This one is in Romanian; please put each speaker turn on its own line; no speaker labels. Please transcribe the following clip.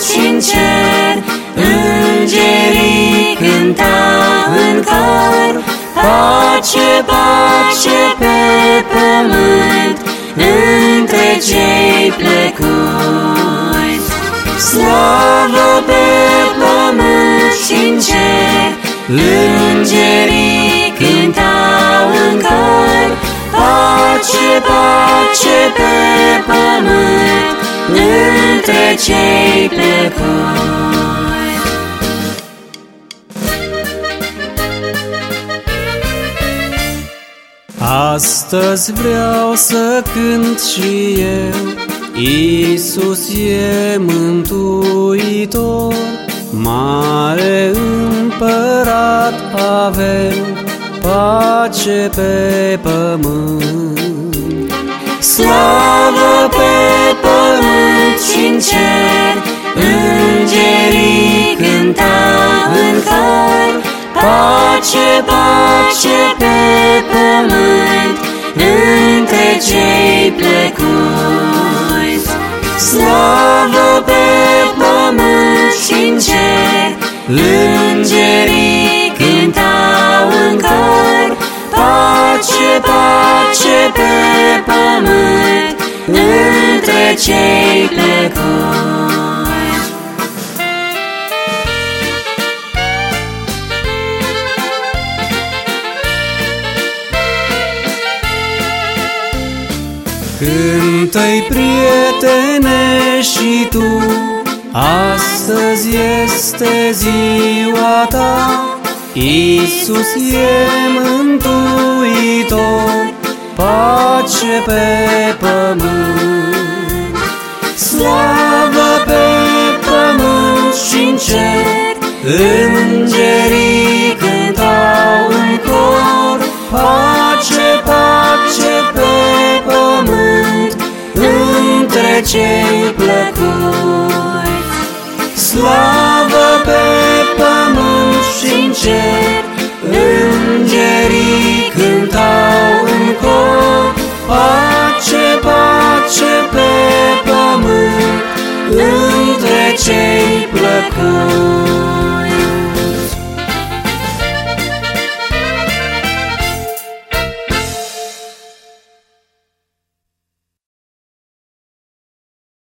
și-n cer, îngerii cântau în cor, pace, pace pe pământ, între cei plecuți. Slavă pe pământ și-n cer, îngerii cântau în cor, pace, pace pe pământ, între cei plecuți.
Astăzi vreau să cânt și eu, Iisus e mântuitor, mare împărat avem, pace pe pământ.
Slavă pe pământ și-n cer, îngerii cântau în cor, pace, pace pe pământ, între cei plecuți. Slavă pe pământ și-n cer, îngerii cântau în cor, pace, pace pe pământ, între cei plecuți.
Cântă-i, prietene, și tu, astăzi este ziua ta, Iisus e mântuitor, pace pe pământ.
Slavă pe pământ și-n cer, îngerii cântau în cor, pace, pace pe pământ, între cei plăcuți. Slavă pe pământ și-n cer, îngerii cântau în cor, pace, pace pe pământ, între cei plăcuți.